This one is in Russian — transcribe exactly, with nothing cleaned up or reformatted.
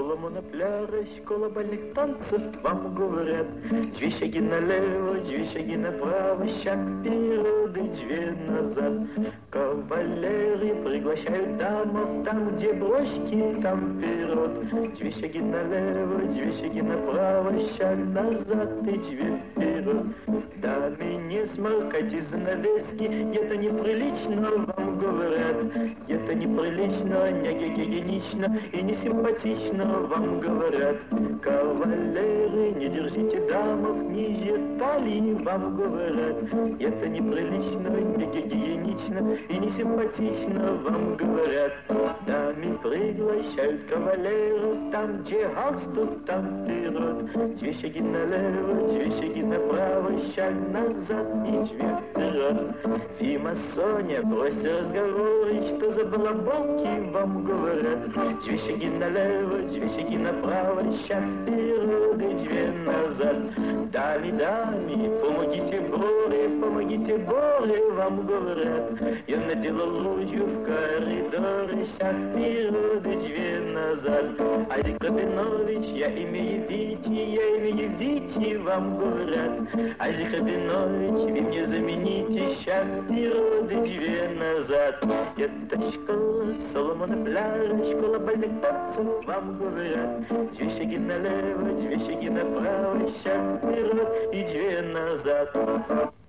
Соломона пляжа, школа бальных танцев, вам говорят. Две шаги налево, две шаги направо, шаг вперед и две назад. Кавалеры приглашают дамов, там, где брошки, там вперед. Две шаги налево, две шаги направо, шаг назад и две вперед. Даме не сморкайте занавески, это неприлично, вам говорят. Это неприлично, не гигиенично и не симпатично, вам говорят. Кавалеры, не держите дамов ниже талии, вам говорят. Это неприлично, не гигиенично и не симпатично, вам говорят. Даме приглашают кавалеров, там, где галстук, там вперед. Две шаги налево, две шаги направо, шаг назад и две вперед. Фима, Соня, бросьте разговоры, что за балаболки вам говорят. Две шаги налево, две шаги направо, шаг вперед и две назад. Дами, дами, помогите Боре, помогите Боре, вам говорят. Я наделал лужу в коридоре, шаг вперед и две назад. Азик Рабинович, я имею Вити, я имею Вити, вам говорят. Азик Рабинович, вы мне замените, шаг вперед и две назад. Это школа Соломона пляжа, школа бальных танцев, вам говорят. Две шаги налево, две шаги направо, шаг вперед и две назад.